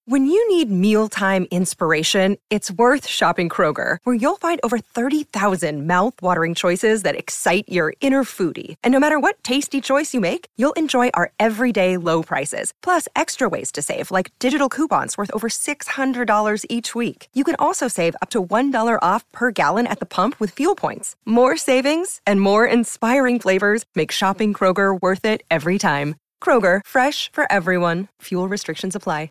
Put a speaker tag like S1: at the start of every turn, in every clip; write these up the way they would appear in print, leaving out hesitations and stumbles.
S1: When you need mealtime inspiration, it's worth shopping Kroger, where you'll find over 30,000 mouth-watering choices that excite your inner foodie. And no matter what tasty choice you make, you'll enjoy our everyday low prices, plus extra ways to save, like digital coupons worth over $600 each week. You can also save up to $1 off per gallon at the pump with fuel points. More savings and more inspiring flavors make shopping Kroger worth it every time. Kroger, fresh for everyone. Fuel restrictions apply.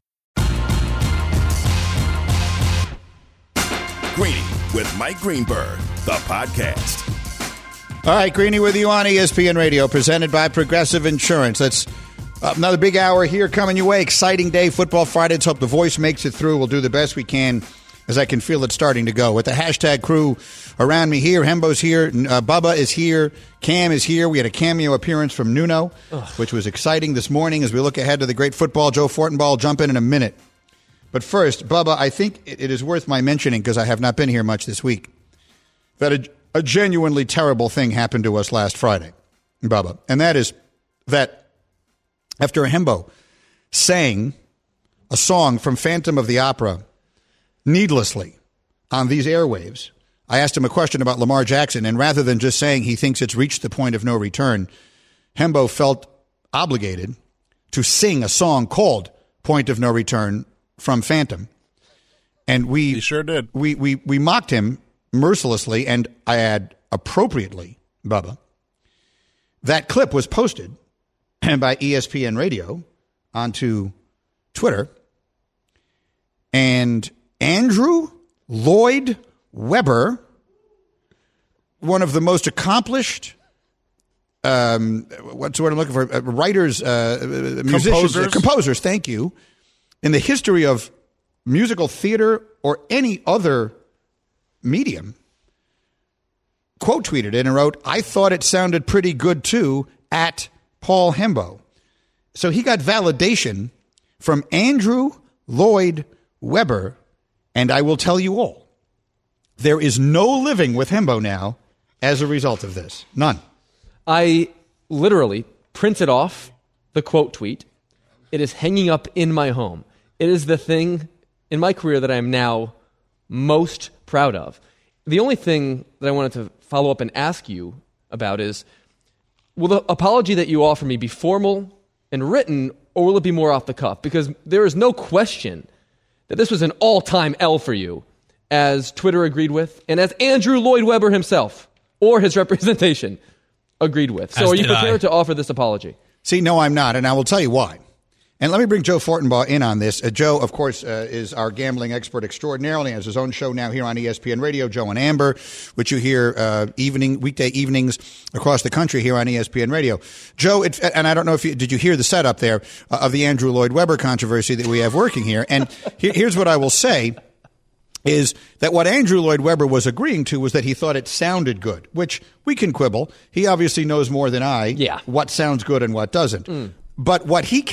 S2: Greeny with Mike Greenberg, the podcast.
S3: All right, Greeny with you on ESPN Radio, presented by Progressive Insurance. That's another big hour here coming your way. Exciting day, Football Friday. Let's hope the voice makes it through. We'll do the best we can as I can feel it starting to go. With the hashtag crew around me here, Hembo's here, Bubba is here, Cam is here. We had a cameo appearance from Nuno, which was exciting this morning as we look ahead to the great football. Joe Fortenbaugh will jump in a minute. But first, Bubba, I think it is worth my mentioning, because I have not been here much this week, that a genuinely terrible thing happened to us last Friday, Bubba. And that is that after Hembo sang a song from Phantom of the Opera needlessly on these airwaves, I asked him a question about Lamar Jackson, and rather than just saying he thinks it's reached the point of no return, Hembo felt obligated to sing a song called Point of No Return from Phantom. And he
S4: sure did.
S3: We mocked him mercilessly, and I add appropriately, Bubba. That clip was posted by ESPN Radio onto Twitter, and Andrew Lloyd Webber, one of the most accomplished what's the word I'm looking for? Writers, musicians, composers, thank you, in the history of musical theater or any other medium, quote tweeted it and wrote, "I thought it sounded pretty good too," at Paul Hembo. So he got validation from Andrew Lloyd Webber, and I will tell you all, there is no living with Hembo now as a result of this. None.
S5: I literally printed off the quote tweet. It is hanging up in my home. It is the thing in my career that I am now most proud of. The only thing that I wanted to follow up and ask you about is, will the apology that you offer me be formal and written, or will it be more off the cuff? Because there is no question that this was an all-time L for you, as Twitter agreed with, and as Andrew Lloyd Webber himself, or his representation, agreed with. So are you prepared to offer this apology?
S3: See, no, I'm not, and I will tell you why. And let me bring Joe Fortenbaugh in on this. Joe, of course, is our gambling expert extraordinarily. He has his own show now here on ESPN Radio, Joe and Amber, which you hear weekday evenings across the country here on ESPN Radio. Joe, and I don't know if did you hear the setup there of the Andrew Lloyd Webber controversy that we have working here. And here's what I will say is that what Andrew Lloyd Webber was agreeing to was that he thought it sounded good, which we can quibble. He obviously knows more than I what sounds good and what doesn't. But what he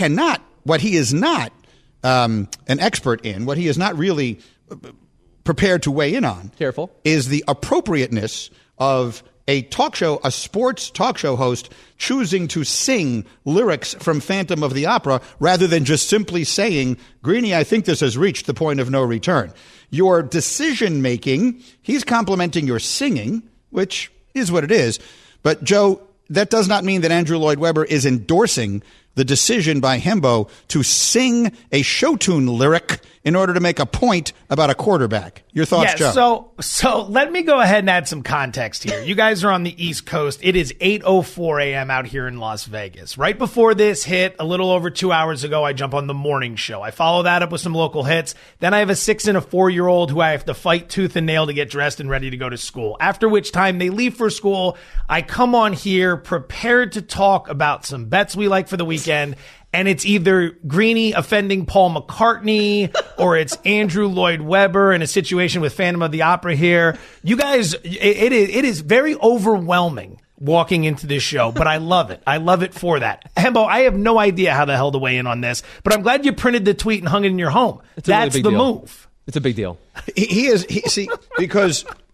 S3: is not an expert in, what he is not really prepared to weigh in on, is the appropriateness of a talk show, a sports talk show host choosing to sing lyrics from Phantom of the Opera rather than just simply saying, "Greeny, I think this has reached the point of no return." Your decision making, he's complimenting your singing, which is what it is. But Joe, that does not mean that Andrew Lloyd Webber is endorsing the decision by Hembo to sing a show tune lyric in order to make a point about a quarterback. Your thoughts, Joe?
S6: So let me go ahead and add some context here. You guys are on the East Coast. It is 8:04 a.m. out here in Las Vegas. Right before this hit, a little over 2 hours ago, I jump on the morning show. I follow that up with some local hits. Then I have a 6 and a 4-year-old who I have to fight tooth and nail to get dressed and ready to go to school. After which time they leave for school. I come on here prepared to talk about some bets we like for the weekend. And it's either Greeny offending Paul McCartney or it's Andrew Lloyd Webber in a situation with Phantom of the Opera here. You guys, it is very overwhelming walking into this show, but I love it. I love it for that. Hembo, I have no idea how the hell to weigh in on this, but I'm glad you printed the tweet and hung it in your home. That's the move.
S5: It's a big deal.
S3: He is, because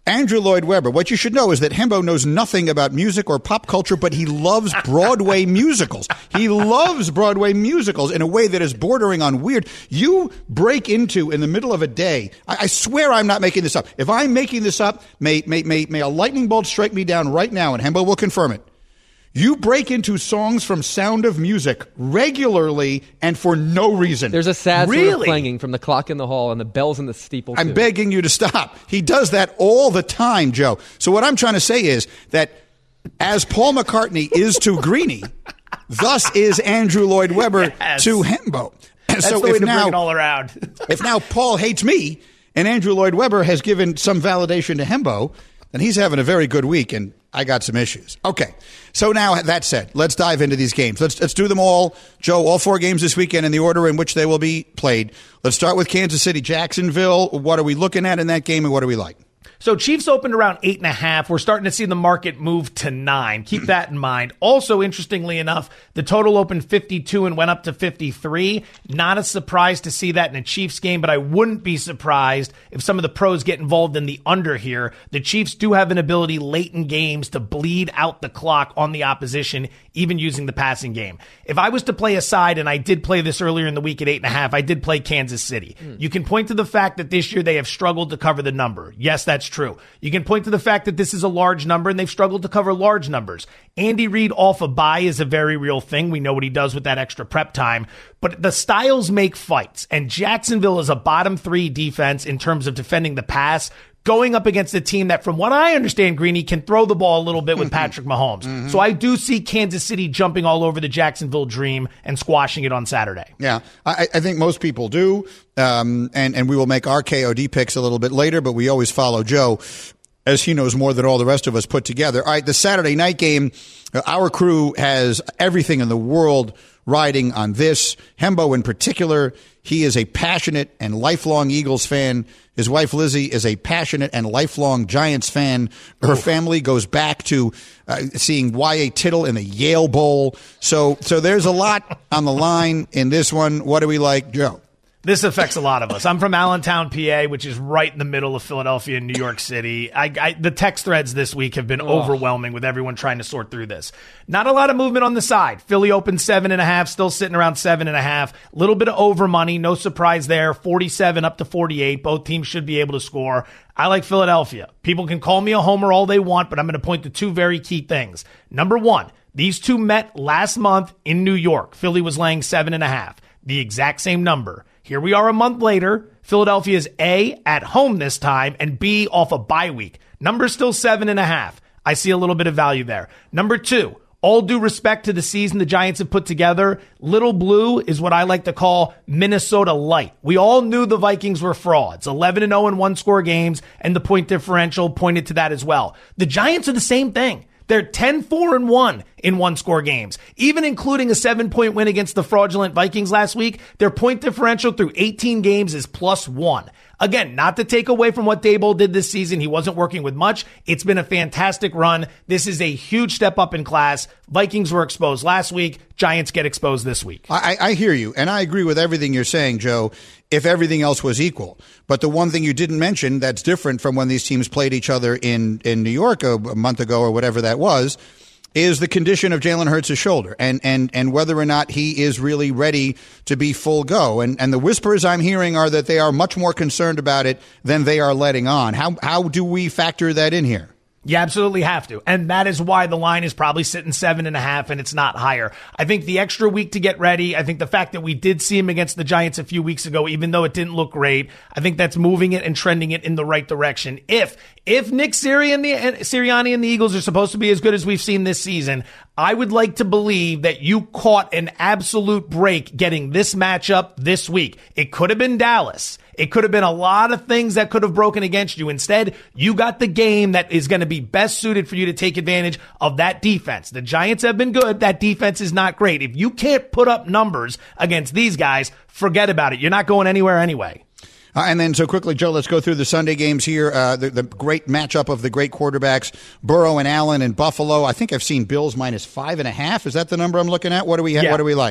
S3: Andrew Lloyd Webber, what you should know is that Hembo knows nothing about music or pop culture, but he loves Broadway musicals. He loves Broadway musicals in a way that is bordering on weird. You break into, in the middle of a day, I swear I'm not making this up. If I'm making this up, may a lightning bolt strike me down right now, and Hembo will confirm it. You break into songs from Sound of Music regularly and for no reason.
S5: There's a sad sort of clanging from the clock in the hall and the bells in the steeple, too.
S3: I'm begging you to stop. He does that all the time, Joe. So what I'm trying to say is that as Paul McCartney is to Greenie, thus is Andrew Lloyd Webber to Hembo.
S6: That's
S3: so
S6: the way to
S3: bring
S6: it all around.
S3: If now Paul hates me and Andrew Lloyd Webber has given some validation to Hembo, then he's having a very good week, and I got some issues. Okay, so now that said, let's dive into these games. Let's do them all. Joe, all 4 games this weekend in the order in which they will be played. Let's start with Kansas City, Jacksonville. What are we looking at in that game, and what do we like?
S6: So Chiefs opened around 8.5. We're starting to see the market move to 9. Keep that in mind. Also, interestingly enough, the total opened 52 and went up to 53. Not a surprise to see that in a Chiefs game, but I wouldn't be surprised if some of the pros get involved in the under here. The Chiefs do have an ability late in games to bleed out the clock on the opposition, even using the passing game. If I was to play a side, and I did play this earlier in the week at 8.5, I did play Kansas City. You can point to the fact that this year they have struggled to cover the number. Yes, that's true. You can point to the fact that this is a large number and they've struggled to cover large numbers. Andy Reid off a bye is a very real thing. We know what he does with that extra prep time, but the styles make fights, and Jacksonville is a bottom 3 defense in terms of defending the pass, going up against a team that, from what I understand, Greenie, can throw the ball a little bit with Patrick Mahomes. So I do see Kansas City jumping all over the Jacksonville dream and squashing it on Saturday.
S3: Yeah, I think most people do, and we will make our KOD picks a little bit later, but we always follow Joe, as he knows more than all the rest of us put together. All right, the Saturday night game, our crew has everything in the world riding on this. Hembo in particular, he is a passionate and lifelong Eagles fan. His wife, Lizzie, is a passionate and lifelong Giants fan. Her family goes back to seeing Y.A. Tittle in the Yale Bowl. So there's a lot on the line in this one. What do we like, Joe?
S6: This affects a lot of us. I'm from Allentown, PA, which is right in the middle of Philadelphia and New York City. The text threads this week have been overwhelming with everyone trying to sort through this. Not a lot of movement on the side. Philly opened 7.5, still sitting around 7.5. Little bit of over money, no surprise there. 47 up to 48. Both teams should be able to score. I like Philadelphia. People can call me a homer all they want, but I'm going to point to 2 very key things. Number 1, these 2 met last month in New York. Philly was laying 7.5. The exact same number. Here we are a month later. Philadelphia is A, at home this time, and B, off a bye week. Number's still 7.5. I see a little bit of value there. Number 2, all due respect to the season the Giants have put together, Little Blue is what I like to call Minnesota light. We all knew the Vikings were frauds. 11-0 in 1-score games, and the point differential pointed to that as well. The Giants are the same thing. They're 10-4-1 in 1-score games. Even including a 7-point win against the fraudulent Vikings last week, their point differential through 18 games is +1. Again, not to take away from what Daboll did this season. He wasn't working with much. It's been a fantastic run. This is a huge step up in class. Vikings were exposed last week. Giants get exposed this week.
S3: I hear you, and I agree with everything you're saying, Joe, if everything else was equal. But the one thing you didn't mention that's different from when these teams played each other in New York a month ago or whatever that was, is the condition of Jalen Hurts' shoulder and whether or not he is really ready to be full go. And the whispers I'm hearing are that they are much more concerned about it than they are letting on. How do we factor that in here?
S6: You absolutely have to. And that is why the line is probably sitting 7.5 and it's not higher. I think the extra week to get ready, I think the fact that we did see him against the Giants a few weeks ago, even though it didn't look great, I think that's moving it and trending it in the right direction. If Nick Sirianni and the Eagles are supposed to be as good as we've seen this season, I would like to believe that you caught an absolute break getting this matchup this week. It could have been Dallas. It could have been a lot of things that could have broken against you. Instead, you got the game that is going to be best suited for you to take advantage of that defense. The Giants have been good. That defense is not great. If you can't put up numbers against these guys, forget about it. You're not going anywhere anyway.
S3: And then so quickly, Joe, let's go through the Sunday games here. The great matchup of the great quarterbacks, Burrow and Allen in Buffalo. I think I've seen Bills -5.5. Is that the number I'm looking at? What do we like?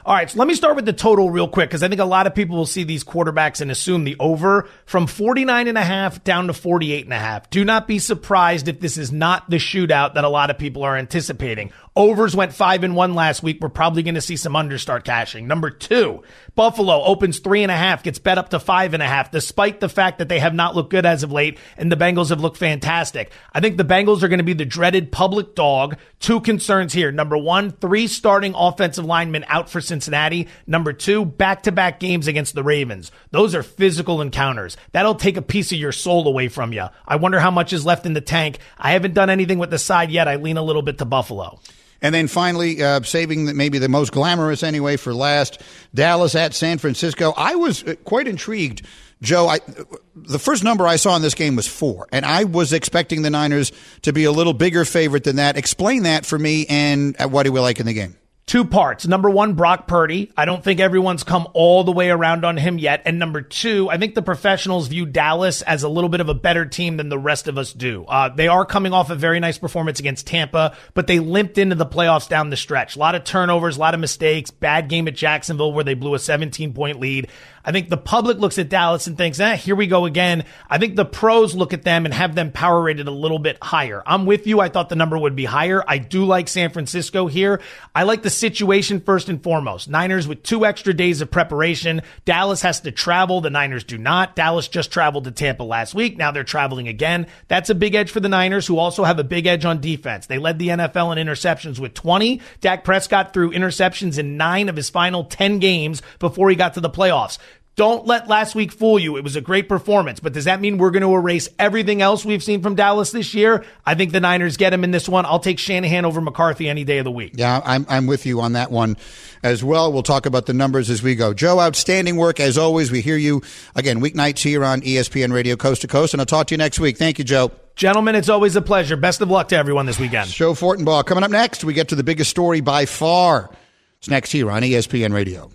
S6: All right, so let me start with the total real quick, because I think a lot of people will see these quarterbacks and assume the over from 49.5 down to 48.5. Do not be surprised if this is not the shootout that a lot of people are anticipating. Overs went 5-1 last week. We're probably going to see some under start cashing. Number 2, Buffalo opens 3.5, gets bet up to 5.5, despite the fact that they have not looked good as of late, and the Bengals have looked fantastic. I think the Bengals are going to be the dreaded public dog. 2 concerns here. Number 1, 3 starting offensive linemen out for Cincinnati. Number 2, back-to-back games against the Ravens. Those are physical encounters. That'll take a piece of your soul away from you. I wonder how much is left in the tank. I haven't done anything with the side yet. I lean a little bit to Buffalo.
S3: And then finally, saving maybe the most glamorous anyway for last, Dallas at San Francisco. I was quite intrigued, Joe. The first number I saw in this game was 4, and I was expecting the Niners to be a little bigger favorite than that. Explain that for me, and what do we like in the game?
S6: 2 parts. Number 1, Brock Purdy. I don't think everyone's come all the way around on him yet. And number 2, I think the professionals view Dallas as a little bit of a better team than the rest of us do. They are coming off a very nice performance against Tampa, but they limped into the playoffs down the stretch. A lot of turnovers, a lot of mistakes, bad game at Jacksonville where they blew a 17-point lead. I think the public looks at Dallas and thinks, here we go again. I think the pros look at them and have them power rated a little bit higher. I'm with you. I thought the number would be higher. I do like San Francisco here. I like the situation first and foremost. Niners with 2 extra days of preparation. Dallas has to travel. The Niners do not. Dallas just traveled to Tampa last week. Now they're traveling again. That's a big edge for the Niners, who also have a big edge on defense. They led the NFL in interceptions with 20. Dak Prescott threw interceptions in 9 of his final 10 games before he got to the playoffs. Don't let last week fool you. It was a great performance, but does that mean we're going to erase everything else we've seen from Dallas this year? I think the Niners get him in this one. I'll take Shanahan over McCarthy any day of the week.
S3: Yeah, I'm with you on that one as well. We'll talk about the numbers as we go. Joe, outstanding work as always. We hear you again weeknights here on ESPN Radio Coast to Coast, and I'll talk to you next week. Thank you, Joe.
S6: Gentlemen, it's always a pleasure. Best of luck to everyone this weekend.
S3: Joe Fortenbaugh. Coming up next, we get to the biggest story by far. It's next here on ESPN Radio.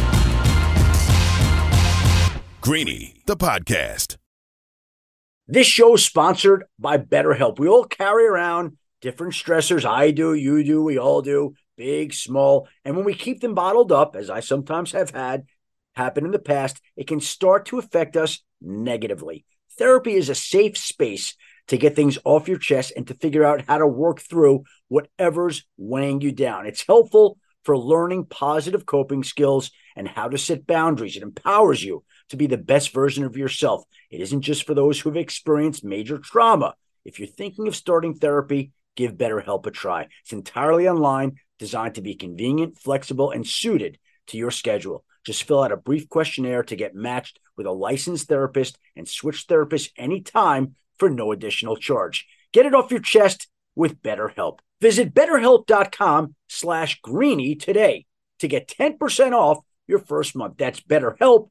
S2: Greeny, the podcast.
S4: This show is sponsored by BetterHelp. We all carry around different stressors. I do, you do, we all do, big, small. And when we keep them bottled up, as I sometimes have had happen in the past, it can start to affect us negatively. Therapy is a safe space to get things off your chest and to figure out how to work through whatever's weighing you down. It's helpful for learning positive coping skills and how to set boundaries. It empowers you to be the best version of yourself. It isn't just for those who have experienced major trauma. If you're thinking of starting therapy, give BetterHelp a try. It's entirely online, designed to be convenient, flexible, and suited to your schedule. Just fill out a brief questionnaire to get matched with a licensed therapist and switch therapists anytime for no additional charge. Get it off your chest with BetterHelp. Visit BetterHelp.com/Greeny today to get 10% off your first month. That's BetterHelp,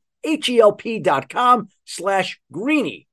S4: HELP.com/Greeny,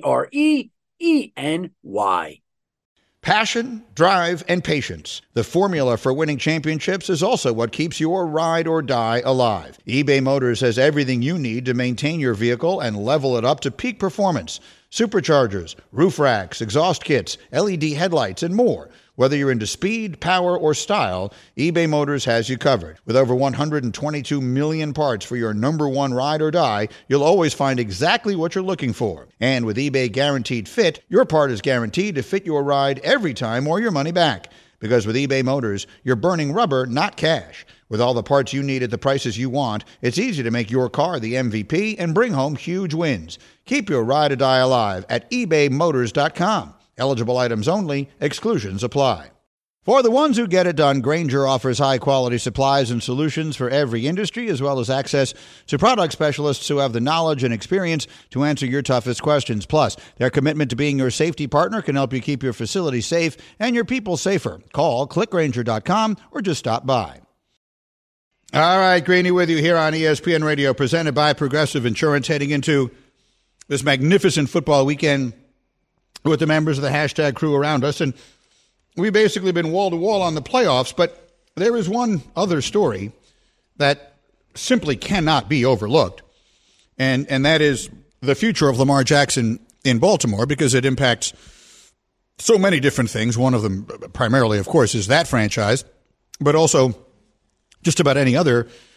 S4: GREENY.
S3: Passion, drive, and patience. The formula for winning championships is also what keeps your ride or die alive. eBay Motors has everything you need to maintain your vehicle and level it up to peak performance. Superchargers, roof racks, exhaust kits, LED headlights, and more. Whether you're into speed, power, or style, eBay Motors has you covered. With over 122 million parts for your number one ride or die, you'll always find exactly what you're looking for. And with eBay Guaranteed Fit, your part is guaranteed to fit your ride every time or your money back. Because with eBay Motors, you're burning rubber, not cash. With all the parts you need at the prices you want, it's easy to make your car the MVP and bring home huge wins. Keep your ride or die alive at ebaymotors.com. Eligible items only. Exclusions apply. For the ones who get it done, Grainger offers high-quality supplies and solutions for every industry, as well as access to product specialists who have the knowledge and experience to answer your toughest questions. Plus, their commitment to being your safety partner can help you keep your facility safe and your people safer. Call, clickgrainger.com, or just stop by. All right, Greeny with you here on ESPN Radio, presented by Progressive Insurance, heading into this magnificent football weekend with the members of the hashtag crew around us. And we've basically been wall-to-wall on the playoffs, but there is one other story that simply cannot be overlooked, and that is the future of Lamar Jackson in Baltimore, because it impacts so many different things. One of them primarily, of course, is that franchise, but also just about any other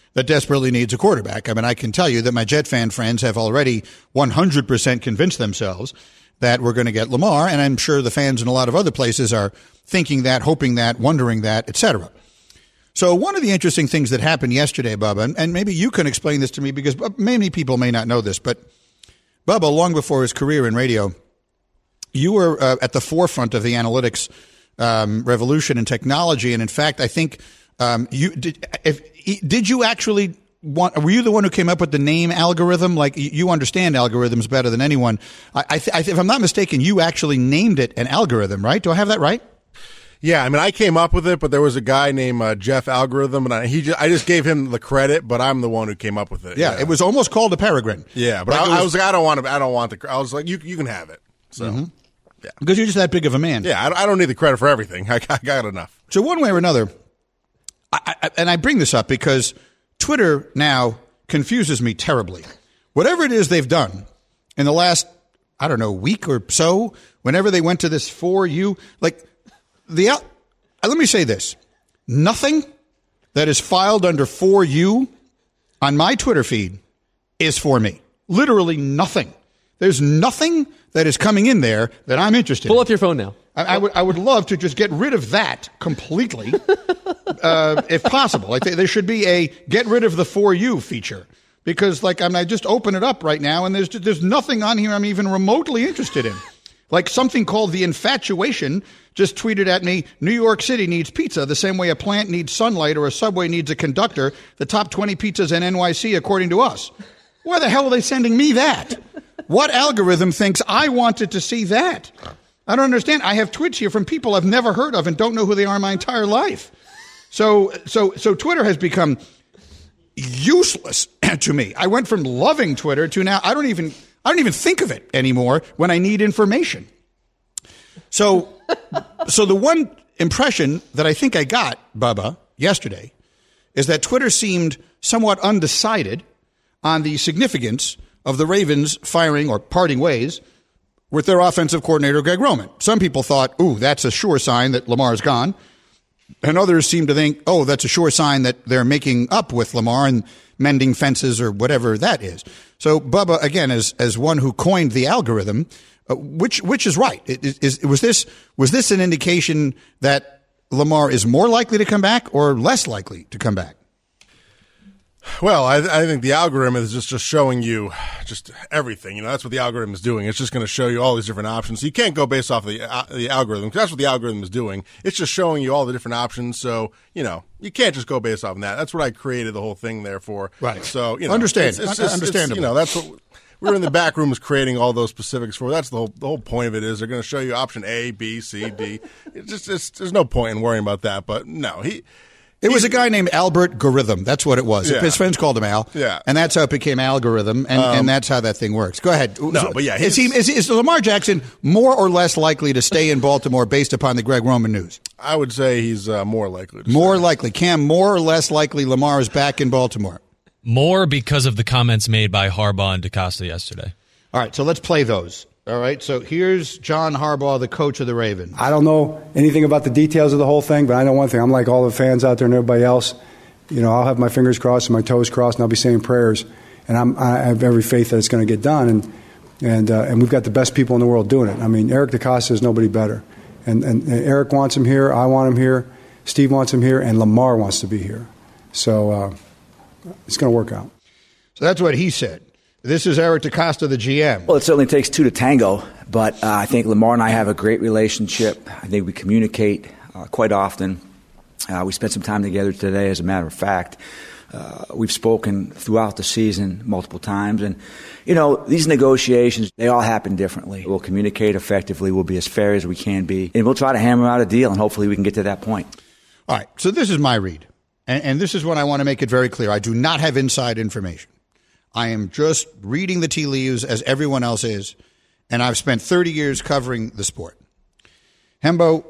S3: that desperately needs a quarterback. I mean, I can tell you that my Jet fan friends have already 100% convinced themselves that we're going to get Lamar, and I'm sure the fans in a lot of other places are thinking that, hoping that, wondering that, etc. So one of the interesting things that happened yesterday, Bubba, and maybe you can explain this to me because many people may not know this, but Bubba, long before his career in radio, you were at the forefront of the analytics revolution in technology, and in fact, I think did you actually were you the one who came up with the name algorithm? Like, you understand algorithms better than anyone. If I'm not mistaken, you actually named it an algorithm, right? Do I have that right?
S7: Yeah, I mean, I came up with it, but there was a guy named Jeff Algorithm, and I just gave him the credit, but I'm the one who came up with it.
S3: Yeah, it was almost called a peregrine.
S7: Yeah, but I was like, I don't want the. I was like, you can have it. So, yeah,
S3: because you're just that big of a man.
S7: Yeah, I don't need the credit for everything. I got enough.
S3: So one way or another, and I bring this up because Twitter now confuses me terribly. Whatever it is they've done in the last, I don't know, week or so, whenever they went to this For You, like let me say this. Nothing that is filed under For You on my Twitter feed is for me. Literally nothing. There's nothing that is coming in there that I'm interested in.
S5: Pull up your phone now.
S3: I would love to just get rid of that completely, if possible. Like there should be a get rid of the For You feature because, I just open it up right now and there's nothing on here I'm even remotely interested in. Like something called The Infatuation just tweeted at me, New York City needs pizza the same way a plant needs sunlight or a subway needs a conductor. The top 20 pizzas in NYC, according to us. Why the hell are they sending me that? What algorithm thinks I wanted to see that? I don't understand. I have tweets here from people I've never heard of and don't know who they are my entire life. So Twitter has become useless to me. I went from loving Twitter to now I don't even think of it anymore when I need information. So the one impression that I think I got, Bubba, yesterday is that Twitter seemed somewhat undecided on the significance of the Ravens firing or parting ways with their offensive coordinator, Greg Roman. Some people thought, ooh, that's a sure sign that Lamar's gone. And others seem to think, oh, that's a sure sign that they're making up with Lamar and mending fences or whatever that is. So, Bubba, again, as one who coined the algorithm, which is right? Was this an indication that Lamar is more likely to come back or less likely to come back?
S7: Well, I think the algorithm is just showing you just everything. That's what the algorithm is doing. It's just going to show you all these different options. So you can't go based off the algorithm because that's what the algorithm is doing. It's just showing you all the different options. So, you can't just go based off of that. That's what I created the whole thing there for.
S3: Right.
S7: So,
S3: understandable.
S7: That's what we were in the back rooms creating all those specifics for. That's the whole point of it is they're going to show you option A, B, C, D. There's no point in worrying about that. But no,
S3: It was a guy named Albert Goritham. That's what it was.
S7: Yeah.
S3: His friends called him Al.
S7: Yeah.
S3: And that's how it became Algorithm, and that's how that thing works. Go ahead.
S7: No, but yeah.
S3: Is Lamar Jackson more or less likely to stay in Baltimore based upon the Greg Roman news?
S7: I would say he's more likely to
S3: More
S7: stay.
S3: likely. Cam, more or less likely Lamar is back in Baltimore?
S8: More because of the comments made by Harbaugh and DeCosta yesterday.
S3: All right, so let's play those. All right, so here's John Harbaugh, the coach of the Ravens.
S9: I don't know anything about the details of the whole thing, but I know one thing. I'm like all the fans out there and everybody else. I'll have my fingers crossed and my toes crossed, and I'll be saying prayers. And I have every faith that it's going to get done. And we've got the best people in the world doing it. I mean, Eric DeCosta is nobody better. And Eric wants him here. I want him here. Steve wants him here. And Lamar wants to be here. So it's going to work out.
S3: So that's what he said. This is Eric DeCosta, the GM.
S10: Well, it certainly takes two to tango, but I think Lamar and I have a great relationship. I think we communicate quite often. We spent some time together today, as a matter of fact. We've spoken throughout the season multiple times. And, these negotiations, they all happen differently. We'll communicate effectively. We'll be as fair as we can be. And we'll try to hammer out a deal, and hopefully we can get to that point.
S3: All right, so this is my read. And this is what I want to make it very clear. I do not have inside information. I am just reading the tea leaves as everyone else is, and I've spent 30 years covering the sport. Hembo,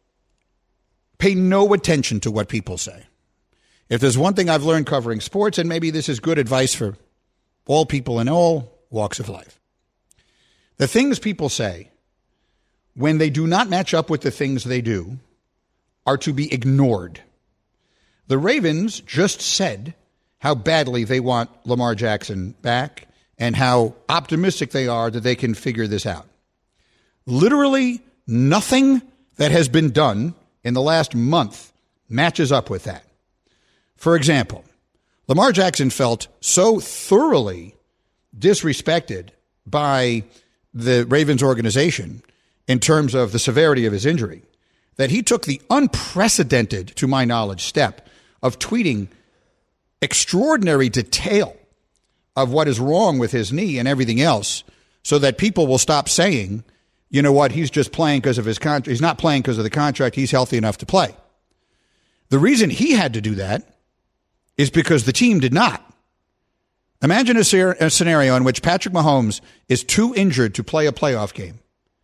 S3: pay no attention to what people say. If there's one thing I've learned covering sports, and maybe this is good advice for all people in all walks of life, the things people say, when they do not match up with the things they do, are to be ignored. The Ravens just said how badly they want Lamar Jackson back and how optimistic they are that they can figure this out. Literally nothing that has been done in the last month matches up with that. For example, Lamar Jackson felt so thoroughly disrespected by the Ravens organization in terms of the severity of his injury that he took the unprecedented, to my knowledge, step of tweeting extraordinary detail of what is wrong with his knee and everything else so that people will stop saying, you know what, he's just playing because of his contract. He's not playing because of the contract. He's healthy enough to play. The reason he had to do that is because the team did not. Imagine a scenario in which Patrick Mahomes is too injured to play a playoff game,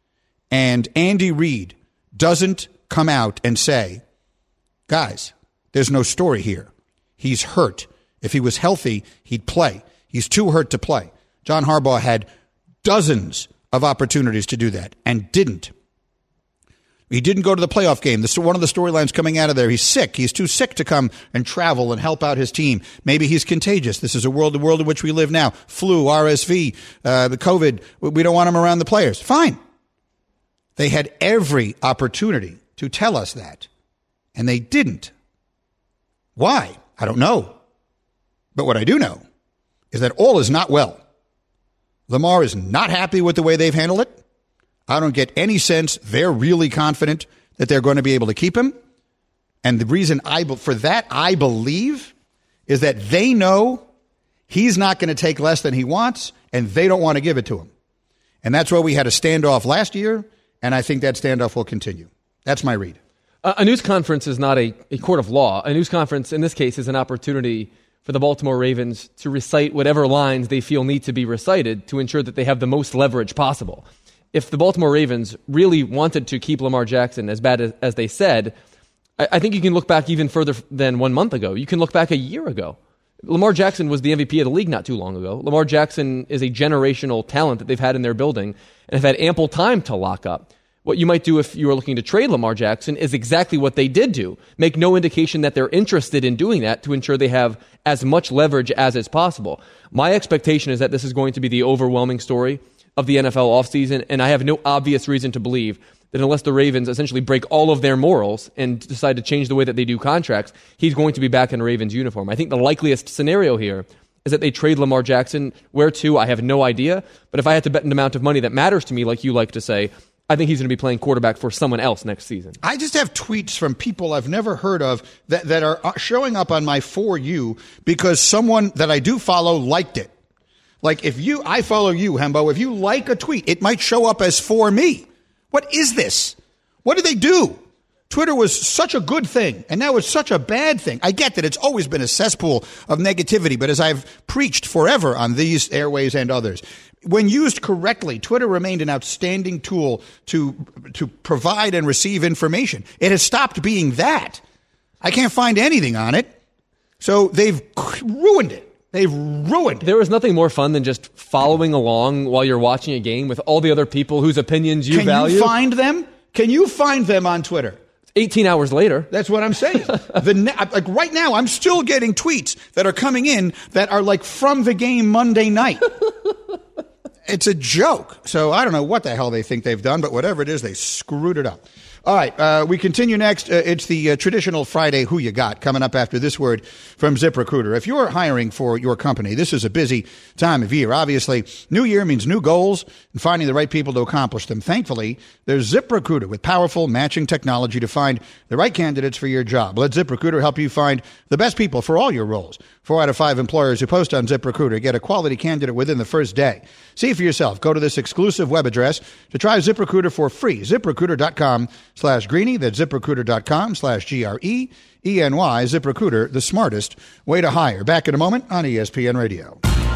S3: and Andy Reid doesn't come out and say, guys, there's no story here. He's hurt. If he was healthy, he'd play. He's too hurt to play. John Harbaugh had dozens of opportunities to do that and didn't. He didn't go to the playoff game. This is one of the storylines coming out of there. He's sick. He's too sick to come and travel and help out his team. Maybe he's contagious. This is the world in which we live now. Flu, RSV, the COVID. We don't want him around the players. Fine. They had every opportunity to tell us that, and they didn't. Why? I don't know. But what I do know is that all is not well. Lamar is not happy with the way they've handled it. I don't get any sense they're really confident that they're going to be able to keep him. And the reason I believe is that they know he's not going to take less than he wants, and they don't want to give it to him. And that's why we had a standoff last year, and I think that standoff will continue. That's my read.
S5: A news conference is not a court of law. A news conference, in this case, is an opportunity for the Baltimore Ravens to recite whatever lines they feel need to be recited to ensure that they have the most leverage possible. If the Baltimore Ravens really wanted to keep Lamar Jackson as bad as they said, I think you can look back even further than 1 month ago. You can look back a year ago. Lamar Jackson was the MVP of the league not too long ago. Lamar Jackson is a generational talent that they've had in their building and have had ample time to lock up. What you might do if you were looking to trade Lamar Jackson is exactly what they did do. Make no indication that they're interested in doing that to ensure they have as much leverage as is possible. My expectation is that this is going to be the overwhelming story of the NFL offseason, and I have no obvious reason to believe that unless the Ravens essentially break all of their morals and decide to change the way that they do contracts, he's going to be back in a Ravens uniform. I think the likeliest scenario here is that they trade Lamar Jackson. Where to, I have no idea. But if I had to bet an amount of money that matters to me, like you like to say, I think he's going to be playing quarterback for someone else next season. I just have tweets from people I've never heard of that are showing up on my For You because someone that I do follow liked it. Like I follow you, Hembo. If you like a tweet, it might show up as for me. What is this? What did they do? Twitter was such a good thing, and now it's such a bad thing. I get that it's always been a cesspool of negativity, but as I've preached forever on these airways and others, when used correctly, Twitter remained an outstanding tool to provide and receive information. It has stopped being that. I can't find anything on it, so they've ruined it. They've ruined it. There is nothing more fun than just following along while you're watching a game with all the other people whose opinions you value.
S3: Can you find them? Can you find them on Twitter?
S5: 18 hours later.
S3: That's what I'm saying. Like right now, I'm still getting tweets that are coming in that are like from the game Monday night. It's a joke. So I don't know what the hell they think they've done, but whatever it is, they screwed it up. All right, we continue next. It's the traditional Friday Who You Got coming up after this word from ZipRecruiter. If you're hiring for your company, this is a busy time of year. Obviously, new year means new goals and finding the right people to accomplish them. Thankfully, there's ZipRecruiter with powerful matching technology to find the right candidates for your job. Let ZipRecruiter help you find the best people for all your roles. 4 out of 5 employers who post on ZipRecruiter get a quality candidate within the first day. See for yourself. Go to this exclusive web address to try ZipRecruiter for free. ZipRecruiter.com/Greeny. That's ZipRecruiter.com/GREENY. ZipRecruiter, the smartest way to hire. Back in a moment on ESPN Radio.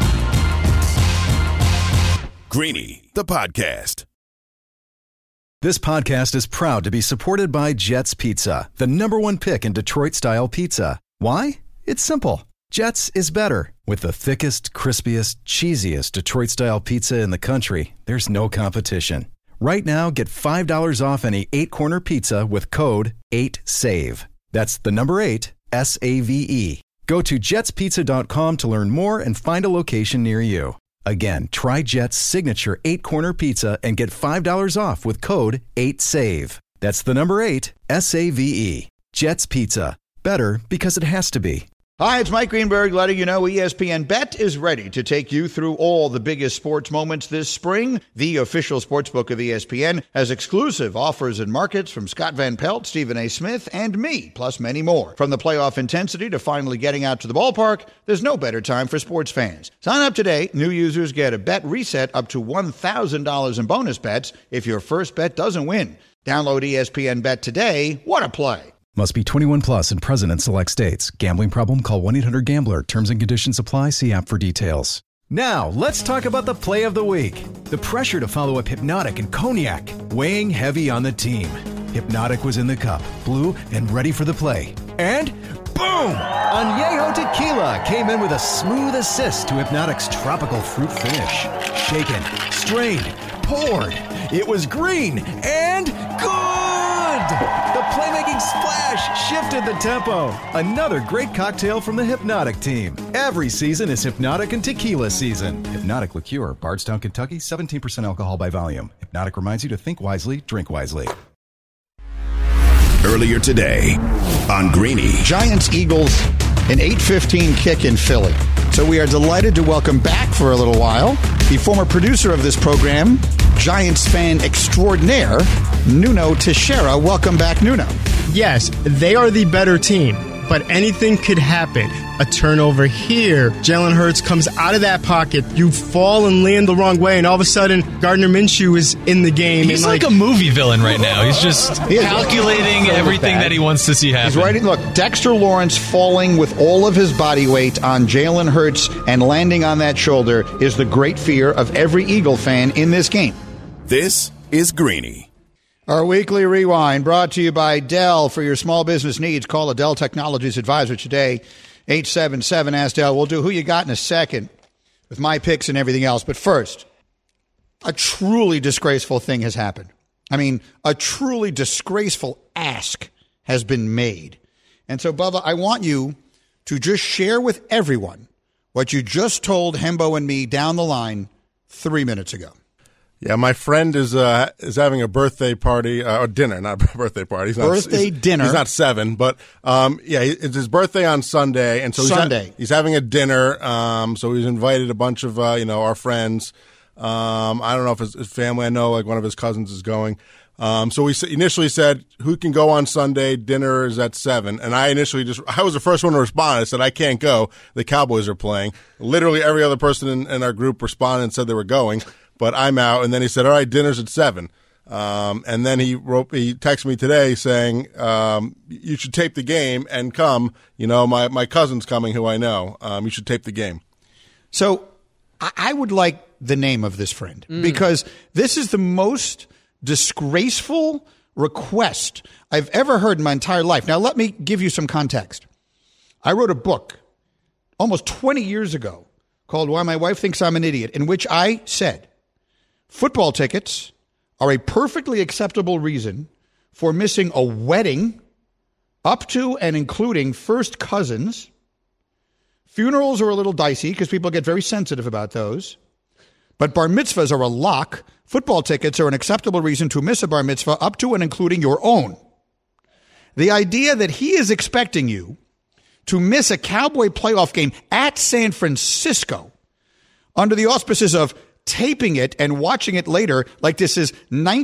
S2: Greeny, the podcast.
S11: This podcast is proud to be supported by Jets Pizza, the #1 pick in Detroit-style pizza. Why? It's simple. Jets is better. With the thickest, crispiest, cheesiest Detroit-style pizza in the country, there's no competition. Right now, get $5 off any 8-corner pizza with code 8SAVE. That's the number 8, SAVE. Go to jetspizza.com to learn more and find a location near you. Again, try Jet's signature 8-corner pizza and get $5 off with code 8SAVE. That's the number 8, SAVE. Jet's Pizza. Better because it has to be.
S3: Hi, it's Mike Greenberg letting you know ESPN Bet is ready to take you through all the biggest sports moments this spring. The official sportsbook of ESPN has exclusive offers and markets from Scott Van Pelt, Stephen A. Smith, and me, plus many more. From the playoff intensity to finally getting out to the ballpark, there's no better time for sports fans. Sign up today. New users get a bet reset up to $1,000 in bonus bets if your first bet doesn't win. Download ESPN Bet today. What a play.
S11: Must be 21 plus and present in select states. Gambling problem? Call 1-800-GAMBLER. Terms and conditions apply. See app for details. Now, let's talk about the play of the week. The pressure to follow up Hypnotic and Cognac, weighing heavy on the team. Hypnotic was in the cup, blue, and ready for the play. And boom! Añejo Tequila came in with a smooth assist to Hypnotic's tropical fruit finish. Shaken, strained, poured. It was green and good! The playmaking splash shifted the tempo. Another great cocktail from the Hypnotic team. Every season is Hypnotic and Tequila season. Hypnotic Liqueur, Bardstown, Kentucky, 17% alcohol by volume. Hypnotic reminds you to think wisely, drink wisely.
S2: Earlier today on Greeny.
S3: Giants Eagles, an 8:15 kick in Philly. So we are delighted to welcome back for a little while the former producer of this program, Giants fan extraordinaire, Nuno Teixeira. Welcome back, Nuno.
S12: Yes, they are the better team, but anything could happen. A turnover here, Jalen Hurts comes out of that pocket, you fall and land the wrong way, and all of a sudden, Gardner Minshew is in the game.
S8: He's like a movie villain right now. He's just calculating everything that he wants to see happen.
S3: He's writing, look, Dexter Lawrence falling with all of his body weight on Jalen Hurts and landing on that shoulder is the great fear of every Eagle fan in this game.
S2: This is Greeny.
S3: Our weekly rewind brought to you by Dell. For your small business needs, call a Dell Technologies advisor today. 877 Ask Dell. We'll do Who You Got in a second with my picks and everything else. But first, a truly disgraceful thing has happened. I mean, a truly disgraceful ask has been made. And so, Bubba, I want you to just share with everyone what you just told Hembo and me down the line 3 minutes ago.
S7: Yeah, my friend is having a birthday party or dinner, not a birthday party.
S3: Dinner.
S7: He's not 7, but it's his birthday on Sunday, and so he's having a dinner. So he's invited a bunch of our friends. I don't know if his family. I know like one of his cousins is going. So we initially said, who can go on Sunday? Dinner is at 7. And I was the first one to respond. I said, I can't go. The Cowboys are playing. Literally every other person in our group responded and said they were going. But I'm out. And then he said, all right, dinner's at 7. And then he texted me today saying, you should tape the game and come. My cousin's coming who I know. You should tape the game.
S3: So I would like the name of this friend because this is the most disgraceful request I've ever heard in my entire life. Now, let me give you some context. I wrote a book almost 20 years ago called Why My Wife Thinks I'm an Idiot, in which I said, football tickets are a perfectly acceptable reason for missing a wedding up to and including first cousins. Funerals are a little dicey because people get very sensitive about those. But bar mitzvahs are a lock. Football tickets are an acceptable reason to miss a bar mitzvah up to and including your own. The idea that he is expecting you to miss a Cowboy playoff game at San Francisco under the auspices of taping it and watching it later like this is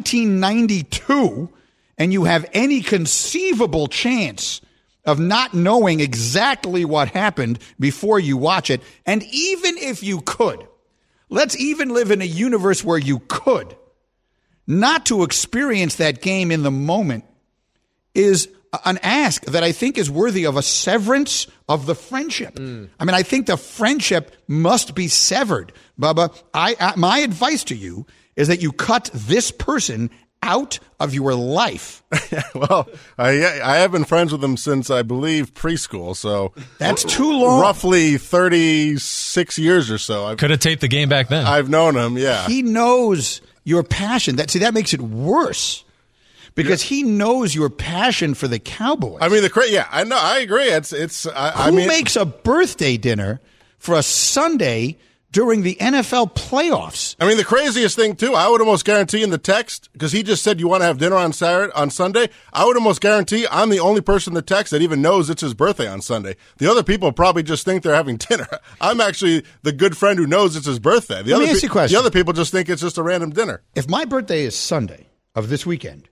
S3: 1992 and you have any conceivable chance of not knowing exactly what happened before you watch it. And even if you could, let's even live in a universe where you could, not to experience that game in the moment is an ask that I think is worthy of a severance of the friendship. I mean, I think the friendship must be severed. Bubba, my advice to you is that you cut this person out of your life.
S7: Well, I have been friends with him since, I believe, preschool. So
S3: that's too long.
S7: Roughly 36 years or so.
S8: Could have taped the game back then.
S7: I've known him, yeah.
S3: He knows your passion. That makes it worse. because he knows your passion for the Cowboys.
S7: I mean, I know, I agree.
S3: Who makes a birthday dinner for a Sunday during the NFL playoffs?
S7: I mean, the craziest thing, too, I would almost guarantee in the text, because he just said you want to have dinner on Sunday, I would almost guarantee I'm the only person in the text that even knows it's his birthday on Sunday. The other people probably just think they're having dinner. I'm actually the good friend who knows it's his birthday.
S3: Let me ask you a question.
S7: The other people just think it's just a random dinner.
S3: If my birthday is Sunday of this weekend,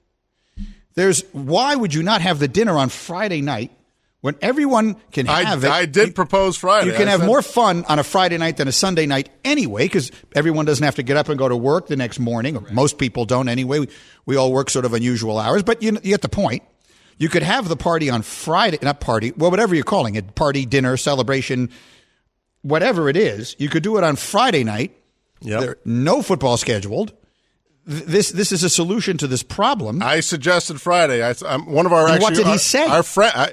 S3: why would you not have the dinner on Friday night when everyone can have it?
S7: I did propose Friday.
S3: You can have more fun on a Friday night than a Sunday night anyway, because everyone doesn't have to get up and go to work the next morning. Or most people don't anyway. We all work sort of unusual hours, but you get the point. You could have the party on Friday, not party, well, whatever you're calling it, party, dinner, celebration, whatever it is. You could do it on Friday night.
S7: Yep.
S3: No football scheduled. This is a solution to this problem.
S7: I suggested Friday. One of our
S3: and what did he say?
S7: Our friend,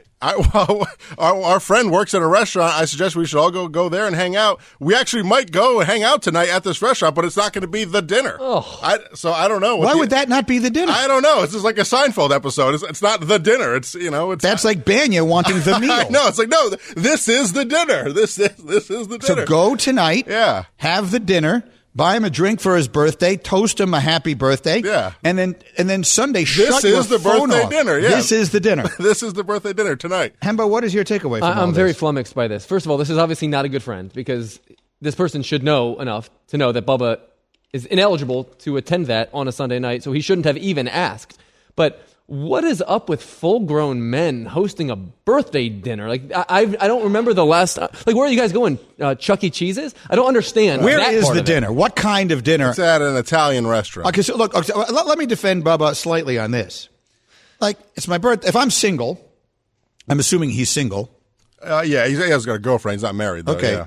S7: our friend works at a restaurant. I suggest we should all go there and hang out. We actually might go and hang out tonight at this restaurant, but it's not going to be the dinner. So I don't know.
S3: Why would that not be the dinner?
S7: I don't know. It's just like a Seinfeld episode. It's not the dinner. It's
S3: that's like Banya wanting the meal.
S7: I know. It's like, no, this is the dinner. This is the dinner.
S3: So go tonight.
S7: Yeah.
S3: Have the dinner. Buy him a drink for his birthday. Toast him a happy birthday.
S7: Yeah.
S3: And then Sunday,
S7: this is the birthday dinner. Yeah.
S3: This is the dinner.
S7: This is the birthday dinner tonight.
S3: Hembo, what is your takeaway from all
S5: I'm
S3: this?
S5: very flummoxed by this. First of all, this is obviously not a good friend, because this person should know enough to know that Bubba is ineligible to attend that on a Sunday night, so he shouldn't have even asked. But what is up with full-grown men hosting a birthday dinner? Like, I don't remember the last. Like, where are you guys going? Chuck E. Cheese's? I don't understand.
S3: Where
S5: that
S3: is
S5: part
S3: the
S5: of
S3: dinner? What kind of dinner?
S7: It's at an Italian restaurant.
S3: Okay, so look. Okay, let me defend Bubba slightly on this. Like, it's my birthday. If I'm single, I'm assuming he's single.
S7: Yeah, he has got a girlfriend. He's not married, though.
S3: Okay.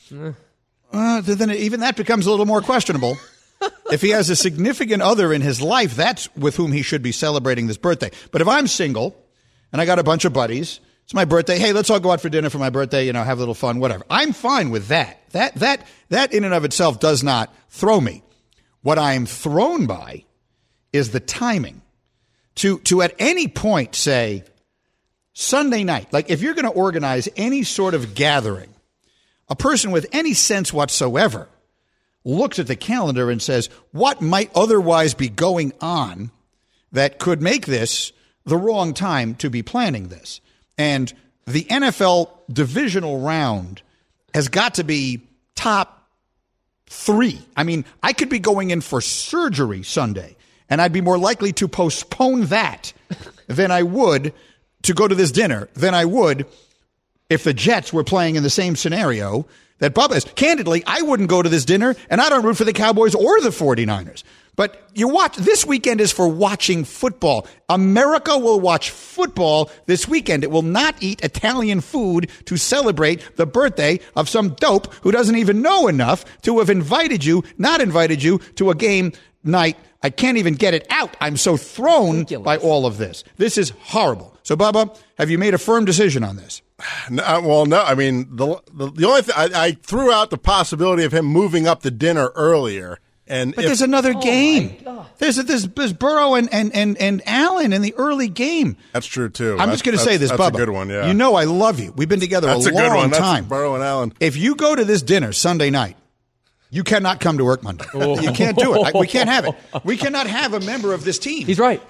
S7: Yeah.
S3: Then even that becomes a little more questionable. If he has a significant other in his life, that's with whom he should be celebrating this birthday. But if I'm single and I got a bunch of buddies, it's my birthday. Hey, let's all go out for dinner for my birthday. Have a little fun, whatever. I'm fine with that. That in and of itself does not throw me. What I'm thrown by is the timing. To at any point say Sunday night, like if you're going to organize any sort of gathering, a person with any sense whatsoever looks at the calendar and says, what might otherwise be going on that could make this the wrong time to be planning this? And the NFL divisional round has got to be top 3. I mean, I could be going in for surgery Sunday, and I'd be more likely to postpone that than I would to go to this dinner than I would if the Jets were playing in the same scenario that Bubba is. Candidly, I wouldn't go to this dinner, and I don't root for the Cowboys or the 49ers. But this weekend is for watching football. America will watch football this weekend. It will not eat Italian food to celebrate the birthday of some dope who doesn't even know enough to have not invited you to a game night. I can't even get it out. I'm so thrown by all of this. This is horrible. So, Bubba, have you made a firm decision on this?
S7: No. I mean, the only thing I threw out the possibility of him moving up the dinner earlier. But
S3: there's another game. There's Burrow and Allen in the early game.
S7: That's true too.
S3: I'm just going to say this, Bubba.
S7: That's a good one. Yeah.
S3: You know I love you. We've been together a long time.
S7: Burrow and Allen.
S3: If you go to this dinner Sunday night, you cannot come to work Monday. You can't do it. We can't have it. We cannot have a member of this team.
S5: He's right.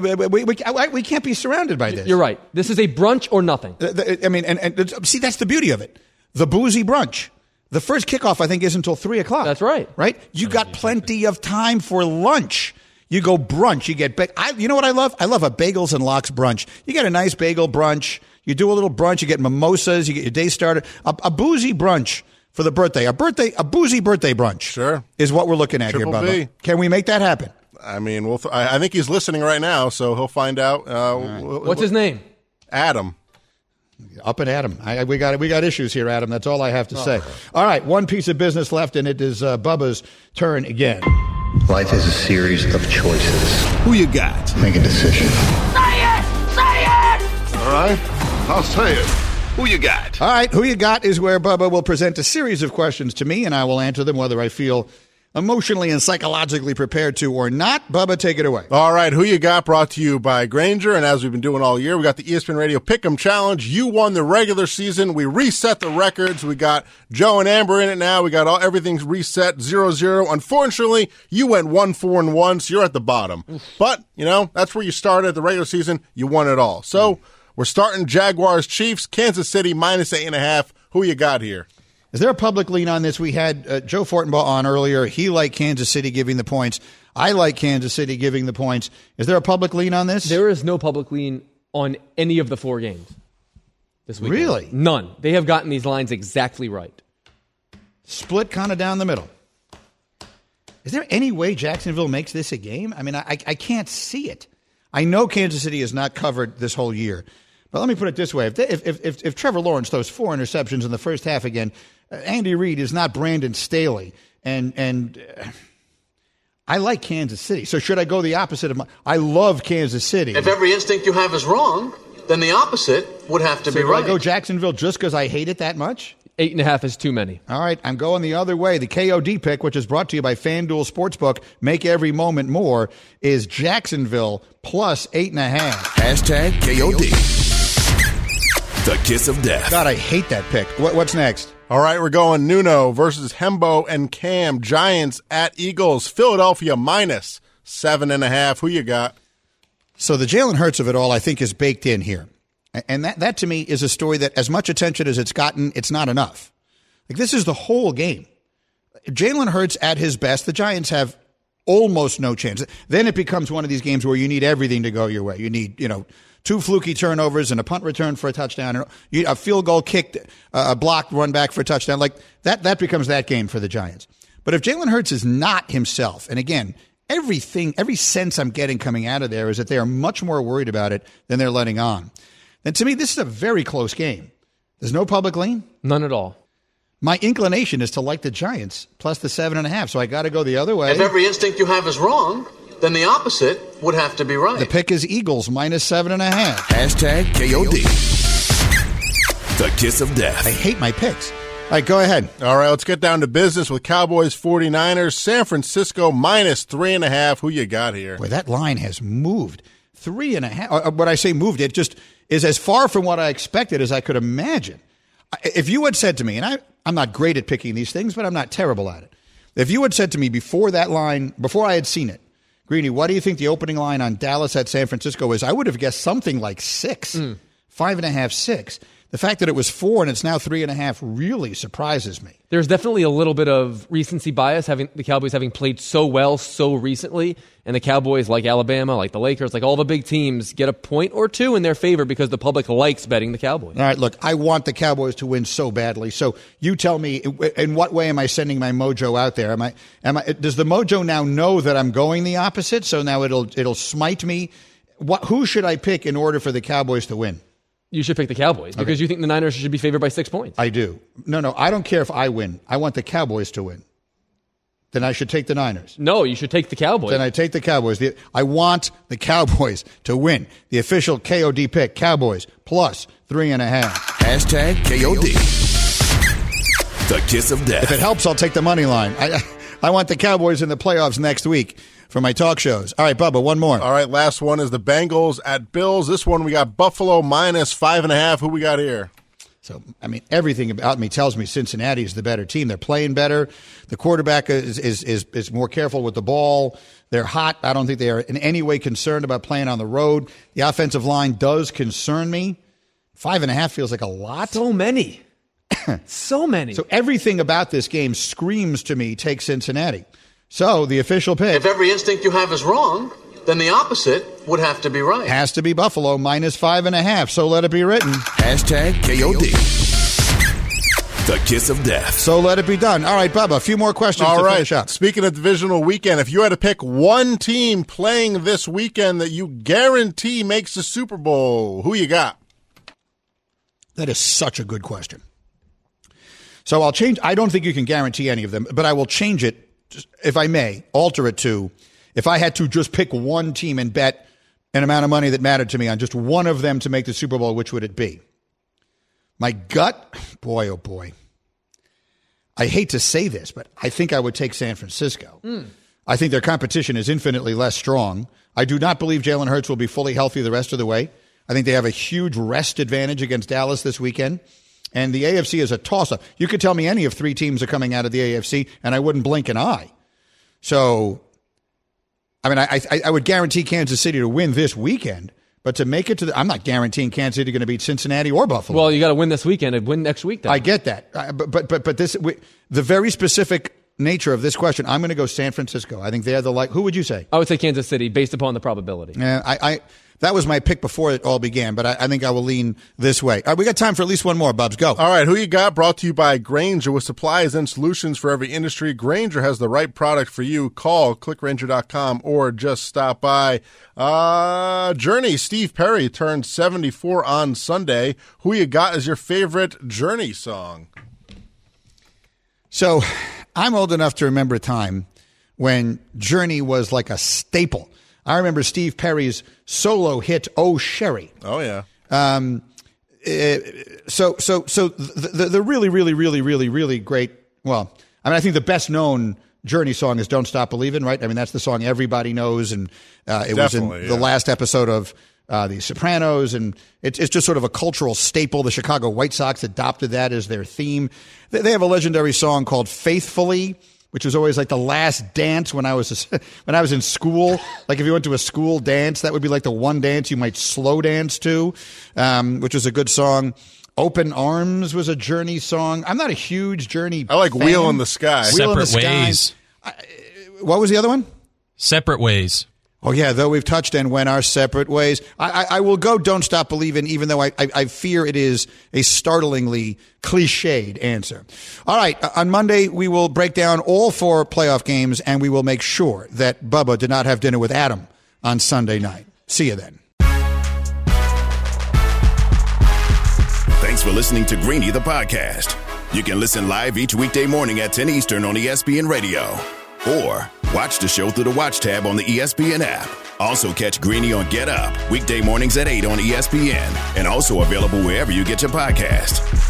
S3: We can't be surrounded by this.
S5: You're right. This is a brunch or nothing.
S3: I mean, and see, that's the beauty of it. The boozy brunch. The first kickoff, I think, is until 3 o'clock.
S5: That's right.
S3: Right? You got plenty of time for lunch. You go brunch. You get you know what I love? I love a Bagels and Lox brunch. You get a nice bagel brunch. You do a little brunch. You get mimosas. You get your day started. A boozy brunch for the birthday. A boozy birthday brunch.
S7: Sure.
S3: Is what we're looking at
S7: Triple
S3: here, Bubba.
S7: B.
S3: Can we make that happen?
S7: I mean, I think he's listening right now, so he'll find out.
S5: What's his name?
S7: Adam.
S3: Up and Adam. We got issues here, Adam. That's all I have to say. All right, one piece of business left, and it is Bubba's turn again.
S13: Life is a series of choices.
S2: Who you got?
S13: Make a decision.
S14: Say it! Say it!
S2: All right, I'll say it. Who you got?
S3: All right, who you got is where Bubba will present a series of questions to me, and I will answer them whether I feel emotionally and psychologically prepared to or not. Bubba, take it away.
S7: All right, who you got? Brought to you by Grainger, and as we've been doing all year, we got the ESPN Radio Pick'em Challenge. You won the regular season. We reset the records. We got Joe and Amber in it now. We got everything's reset 0-0. Unfortunately, you went 1-4-1, so you're at the bottom. But that's where you started at the regular season. You won it all. So we're starting Jaguars Chiefs, Kansas City -8.5. Who you got here?
S3: Is there a public lean on this? We had Joe Fortenbaugh on earlier. He liked Kansas City giving the points. I like Kansas City giving the points. Is there a public lean on this?
S5: There is no public lean on any of the 4 games this weekend.
S3: Really?
S5: None. They have gotten these lines exactly right.
S3: Split kind of down the middle. Is there any way Jacksonville makes this a game? I mean, I can't see it. I know Kansas City is not covered this whole year. But let me put it this way. If Trevor Lawrence throws 4 interceptions in the first half again, Andy Reid is not Brandon Staley. And I like Kansas City. So should I go the opposite of I love Kansas City.
S15: If every instinct you have is wrong, then the opposite would have to be right.
S3: Do I go Jacksonville just because I hate it that much?
S5: 8.5 is too many.
S3: All right, I'm going the other way. The KOD pick, which is brought to you by FanDuel Sportsbook, make every moment more, is Jacksonville +8.5.
S2: #KOD. The kiss of death.
S3: God, I hate that pick. What's next?
S7: All right, we're going Nuno versus Hembo and Cam. Giants at Eagles. Philadelphia -7.5. Who you got?
S3: So the Jalen Hurts of it all, I think, is baked in here. And that to me is a story that as much attention as it's gotten, it's not enough. Like, this is the whole game. Jalen Hurts at his best, the Giants have almost no chance. Then it becomes one of these games where you need everything to go your way. You need, 2 fluky turnovers and a punt return for a touchdown, a field goal kicked, a blocked run back for a touchdown. Like that becomes that game for the Giants. But if Jalen Hurts is not himself, and again, every sense I'm getting coming out of there is that they are much more worried about it than they're letting on. Then to me, this is a very close game. There's no public lean?
S5: None at all.
S3: My inclination is to like the Giants plus the 7.5, so I got to go the other way.
S15: If every instinct you have is wrong, then the opposite would have to be right.
S3: The pick is Eagles -7.5.
S2: #KOD. The kiss of death.
S3: I hate my picks. All right, go ahead.
S7: All right, let's get down to business with Cowboys 49ers. San Francisco -3.5. Who you got here?
S3: Boy, that line has moved. 3.5. When I say moved, it just is as far from what I expected as I could imagine. If you had said to me, and I'm not great at picking these things, but I'm not terrible at it. If you had said to me before that line, before I had seen it, Greeny, what do you think the opening line on Dallas at San Francisco is? I would have guessed something like 6, 5.5, 6. The fact that it was 4 and it's now 3.5 really surprises me.
S5: There's definitely a little bit of recency bias, the Cowboys having played so well so recently, and the Cowboys, like Alabama, like the Lakers, like all the big teams, get a point or two in their favor because the public likes betting the Cowboys.
S3: All right, look, I want the Cowboys to win so badly. So you tell me, in what way am I sending my mojo out there? Does the mojo now know that I'm going the opposite? So now it'll smite me. Who should I pick in order for the Cowboys to win?
S5: You should pick the Cowboys because you think the Niners should be favored by 6 points.
S3: I do. No, I don't care if I win. I want the Cowboys to win. Then I should take the Niners.
S5: No, you should take the Cowboys.
S3: Then I take the Cowboys. I want the Cowboys to win. The official KOD pick, Cowboys +3.5.
S2: #KOD. The kiss of death.
S3: If it helps, I'll take the money line. I want the Cowboys in the playoffs next week for my talk shows. All right, Bubba, one more.
S7: All right, last one is the Bengals at Bills. This one we got Buffalo -5.5. Who we got here?
S3: So, everything about me tells me Cincinnati is the better team. They're playing better. The quarterback is more careful with the ball. They're hot. I don't think they are in any way concerned about playing on the road. The offensive line does concern me. 5.5 feels like a lot.
S5: So many. So many.
S3: So everything about this game screams to me, take Cincinnati. So the official pick.
S15: If every instinct you have is wrong, then the opposite would have to be right.
S3: Has to be Buffalo -5.5. So let it be written.
S2: #KOD. The kiss of death.
S3: So let it be done. All right, Bubba, a few more questions to finish up.
S7: Speaking of divisional weekend, if you had to pick one team playing this weekend that you guarantee makes the Super Bowl, who you got?
S3: That is such a good question. So I'll change. I don't think you can guarantee any of them, but I will change it, if I may, alter it to, if I had to just pick one team and bet an amount of money that mattered to me on just one of them to make the Super Bowl, which would it be? My gut, boy, oh boy. I hate to say this, but I think I would take San Francisco. I think their competition is infinitely less strong. I do not believe Jalen Hurts will be fully healthy the rest of the way. I think they have a huge rest advantage against Dallas this weekend. And the AFC is a toss-up. You could tell me any of 3 teams are coming out of the AFC, and I wouldn't blink an eye. So, I mean, I would guarantee Kansas City to win this weekend. But to make it to I'm not guaranteeing Kansas City going to beat Cincinnati or Buffalo.
S5: Well, you got to win this weekend and win next week. Then.
S3: I get that, but this the very specific nature of this question. I'm going to go San Francisco. I think they're the Who would you say?
S5: I would say Kansas City based upon the probability.
S3: Yeah, that was my pick before it all began, but I think I will lean this way. All right, we got time for at least one more, Bubs. Go.
S7: All right, who you got? Brought to you by Grainger. With supplies and solutions for every industry, Grainger has the right product for you. Call clickgrainger.com or just stop by. Journey, Steve Perry turned 74 on Sunday. Who you got as your favorite Journey song?
S3: So I'm old enough to remember a time when Journey was like a staple. I remember Steve Perry's solo hit, Oh Sherry.
S7: Oh, yeah.
S3: So the really, really, really, really, really great, well, I mean, I think the best known Journey song is Don't Stop Believin', right? I mean, that's the song everybody knows, and it was in the last episode of The Sopranos, and it's just sort of a cultural staple. The Chicago White Sox adopted that as their theme. They have a legendary song called Faithfully, which was always like the last dance when I was in school. Like if you went to a school dance, that would be like the one dance you might slow dance to, which was a good song. Open Arms was a Journey song. I'm not a huge Journey
S7: I like
S3: fan.
S7: Wheel in the Sky.
S8: Separate Ways.
S3: What was the other one?
S8: Separate Ways.
S3: Oh, yeah, though we've touched and went our separate ways. I will go Don't Stop Believin', even though I fear it is a startlingly cliched answer. All right, on Monday, we will break down all 4 playoff games, and we will make sure that Bubba did not have dinner with Adam on Sunday night. See you then.
S2: Thanks for listening to Greeny, the podcast. You can listen live each weekday morning at 10 Eastern on ESPN Radio. Or watch the show through the Watch tab on the ESPN app. Also catch Greeny on Get Up, weekday mornings at 8 on ESPN. And also available wherever you get your podcast.